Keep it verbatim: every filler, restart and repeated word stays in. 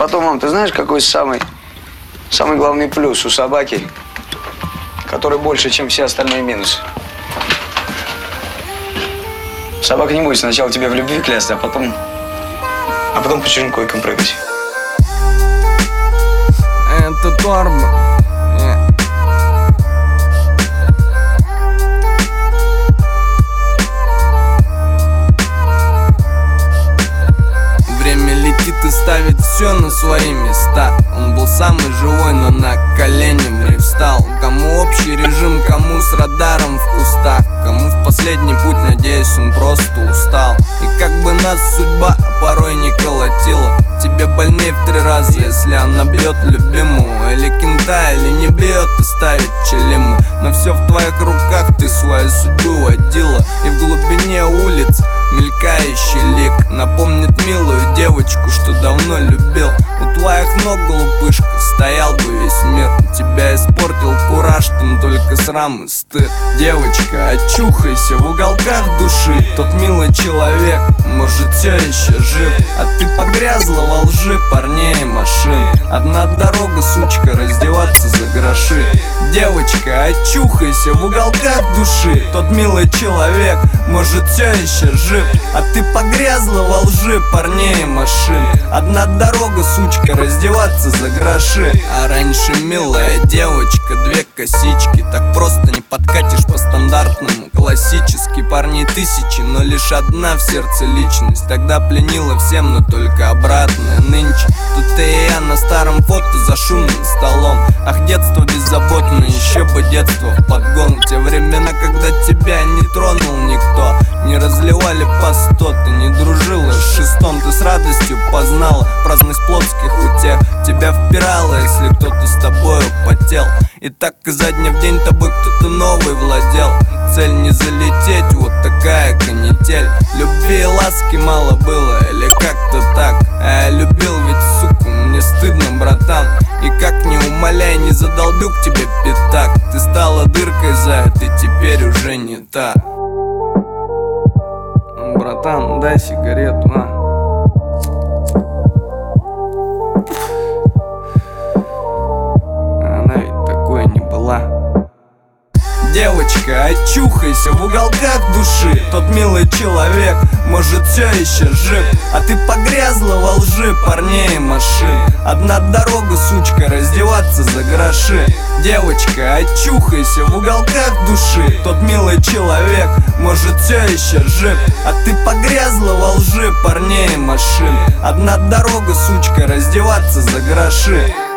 потом, мам, ты знаешь, какой самый, самый главный плюс у собаки, который больше, чем все остальные минусы? Собака не будет сначала тебе в любви клясться, а потом, а потом по чужим койкам прыгать. Это торба. Время летит и ставит все на свои места. Он был самый живой, но на колени привстал. Кому общий режим, кому с радаром в кустах, кому в последний путь, надеюсь, он просто устал. И как бы нас судьба порой не колотила, тебе больнее в три раза, если она бьет любимую. Или кента, или не бьет и ставит челиму. Но все в твоих руках, ты свою судьбу водила. И в глубине улиц мелькающий лик напомнит милую девочку, что давно любил. У твоих ног, глупышка, стоял бы весь мир. Тебя испортил кураж, там только срам и стыд. Девочка, очухайся в уголках души. Тот милый человек, может, все еще жив, а ты погрязла во лжи парней и машин. Одна дорога, сучка, раздеваться за гроши. Девочка, очухайся в уголках души. Тот милый человек, может, все еще жив, а ты погрязла во лжи парней и машин. Одна дорога, сучка, раздеваться за гроши. А раньше милая девочка, две косички. Так просто не подкатишь по стандартному. Классический, парней тысячи, но лишь одна в сердце личность. Тогда пленила всем, но только обратная нынче. Тут ты и я на старом фото за шумным столом. Ах, детство беззаботное, еще бы детство в подгон. Те времена, когда тебя не тронул никто, не разливали по сто, ты не дружила с шестом. Ты с радостью познала праздность плотских утех. Тебя впирало, если кто-то с тобою потел. И так изо дня в день тобой кто-то новый владел. Цель не залететь, вот такая канитель. Любви и ласки мало было, или как-то так. А я любил, ведь, сука, мне стыдно, братан. И как не умоляй, не задолбю к тебе пятак. Ты стала дыркой за, ты теперь уже не та. Братан, дай сигарету, а. Она ведь такой не была. Девочка, очухайся в уголках души. Тот милый человек, может, все еще жив, а ты погрязла во лжи парней и машин. Одна дорога, сучка, раздеваться за гроши. Девочка, очухайся в уголках души. Тот милый человек, может, все еще жив, а ты погрязла во лжи парней и машин. Одна дорога, сучка, раздеваться за гроши.